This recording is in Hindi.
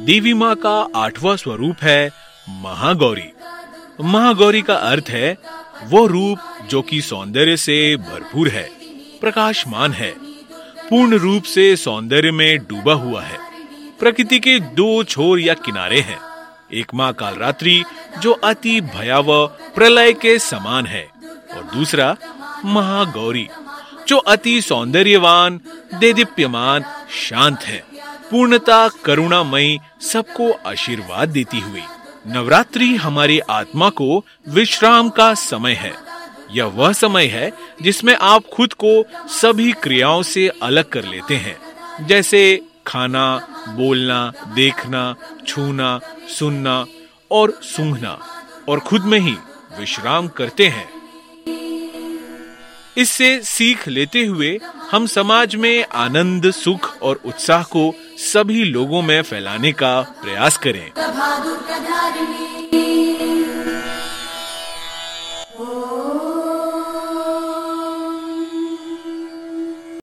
देवी माँ का 8वां स्वरूप है महागौरी। महागौरी का अर्थ है वो रूप जो कि सौंदर्य से भरपूर है, प्रकाशमान है, पूर्ण रूप से सौंदर्य में डूबा हुआ है। प्रकृति के 2 छोर या किनारे हैं, एक माँ कालरात्रि जो अति भयावह प्रलय के समान है और दूसरा महागौरी जो अति सौंदर्यवान, देदीप्यमान, शांत है, पूर्णता करुणामयी, सबको आशीर्वाद देती हुई। नवरात्रि हमारी आत्मा को विश्राम का समय है। यह वह समय है जिसमें आप खुद को सभी क्रियाओं से अलग कर लेते हैं, जैसे खाना, बोलना, देखना, छूना, सुनना और सूंघना, और खुद में ही विश्राम करते हैं। इससे सीख लेते हुए हम समाज में आनंद, सुख और उत्साह को सभी लोगों में फैलाने का प्रयास करें।